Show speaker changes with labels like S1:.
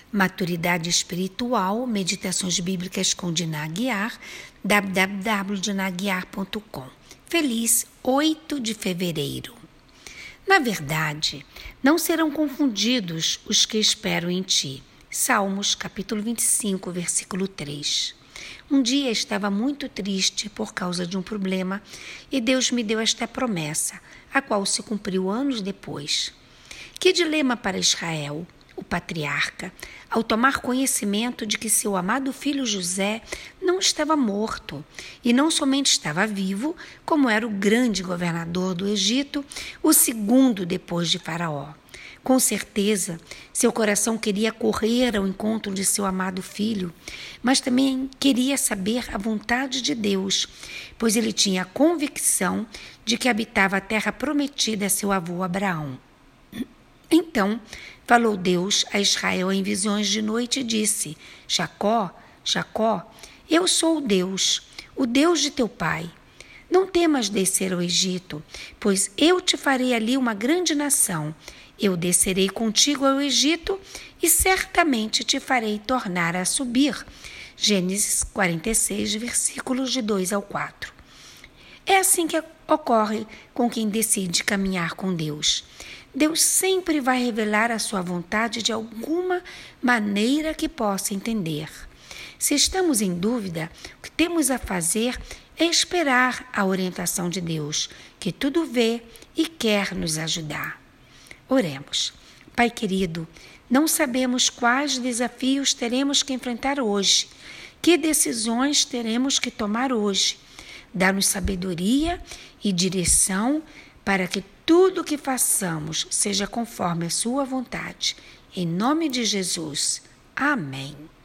S1: Maturidade Espiritual, Meditações Bíblicas com Dina Aguiar, www.dinaguiar.com. Feliz 8 de fevereiro. Na verdade, não serão confundidos os que esperam em ti. Salmos, capítulo 25, versículo 3. Um dia estava muito triste por causa de um problema e Deus me deu esta promessa, a qual se cumpriu anos depois. Que dilema para Israel, o patriarca, ao tomar conhecimento de que seu amado filho José não estava morto e não somente estava vivo, como era o grande governador do Egito, o segundo depois de Faraó. Com certeza, seu coração queria correr ao encontro de seu amado filho, mas também queria saber a vontade de Deus, pois ele tinha a convicção de que habitava a terra prometida a seu avô Abraão. Então, falou Deus a Israel em visões de noite e disse: Jacó, Jacó, eu sou o Deus de teu pai. Não temas descer ao Egito, pois eu te farei ali uma grande nação. Eu descerei contigo ao Egito e certamente te farei tornar a subir. Gênesis 46, versículos de 2 ao 4. É assim que ocorre com quem decide caminhar com Deus. Deus sempre vai revelar a sua vontade de alguma maneira que possa entender. Se estamos em dúvida, o que temos a fazer é esperar a orientação de Deus, que tudo vê e quer nos ajudar. Oremos. Pai querido, não sabemos quais desafios teremos que enfrentar hoje, que decisões teremos que tomar hoje. Dá-nos sabedoria e direção para que tudo o que façamos seja conforme a sua vontade. Em nome de Jesus. Amém.